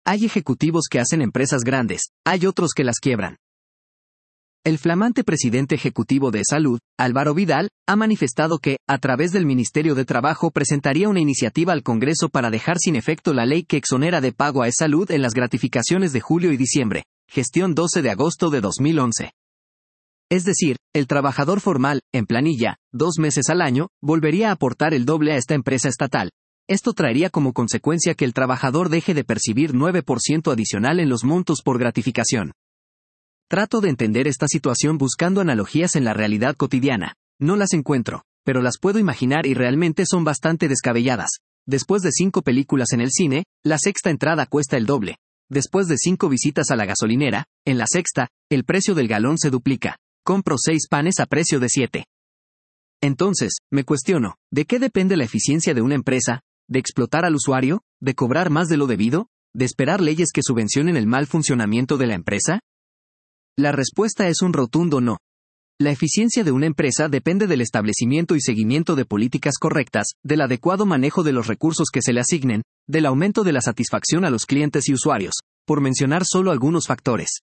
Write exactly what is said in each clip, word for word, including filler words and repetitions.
Hay ejecutivos que hacen empresas grandes, hay otros que las quiebran. El flamante presidente ejecutivo de Salud, Álvaro Vidal, ha manifestado que, a través del Ministerio de Trabajo, presentaría una iniciativa al Congreso para dejar sin efecto la ley que exonera de pago a E-Salud en las gratificaciones de julio y diciembre, gestión doce de agosto de dos mil once. Es decir, el trabajador formal, en planilla, dos meses al año, volvería a aportar el doble a esta empresa estatal. Esto traería como consecuencia que el trabajador deje de percibir nueve por ciento adicional en los montos por gratificación. Trato de entender esta situación buscando analogías en la realidad cotidiana. No las encuentro, pero las puedo imaginar y realmente son bastante descabelladas. Después de cinco películas en el cine, la sexta entrada cuesta el doble. Después de cinco visitas a la gasolinera, en la sexta, el precio del galón se duplica. Compro seis panes a precio de siete. Entonces, me cuestiono, ¿de qué depende la eficiencia de una empresa? ¿De explotar al usuario? ¿De cobrar más de lo debido? ¿De esperar leyes que subvencionen el mal funcionamiento de la empresa? La respuesta es un rotundo no. La eficiencia de una empresa depende del establecimiento y seguimiento de políticas correctas, del adecuado manejo de los recursos que se le asignen, del aumento de la satisfacción a los clientes y usuarios, por mencionar solo algunos factores.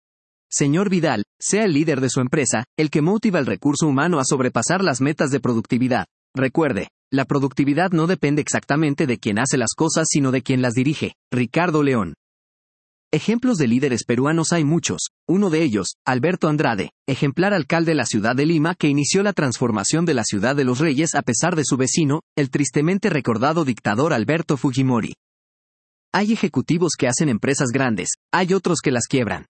Señor Vidal, sea el líder de su empresa, el que motiva al recurso humano a sobrepasar las metas de productividad. Recuerde, la productividad no depende exactamente de quien hace las cosas sino de quien las dirige. Ricardo León. Ejemplos de líderes peruanos hay muchos, uno de ellos, Alberto Andrade, ejemplar alcalde de la ciudad de Lima que inició la transformación de la ciudad de los Reyes a pesar de su vecino, el tristemente recordado dictador Alberto Fujimori. Hay ejecutivos que hacen empresas grandes, hay otros que las quiebran.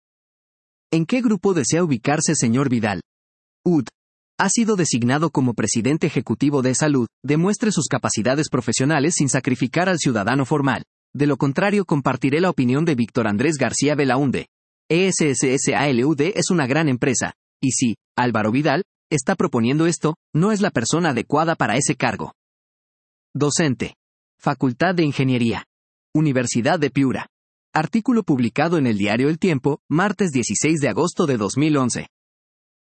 ¿En qué grupo desea ubicarse señor Vidal? U D. Ha sido designado como presidente ejecutivo de Salud, demuestre sus capacidades profesionales sin sacrificar al ciudadano formal. De lo contrario compartiré la opinión de Víctor Andrés García Belaúnde. E S S S A L U D es una gran empresa, y si Álvaro Vidal está proponiendo esto, no es la persona adecuada para ese cargo. Docente. Facultad de Ingeniería. Universidad de Piura. Artículo publicado en el diario El Tiempo, martes dieciséis de agosto de dos mil once.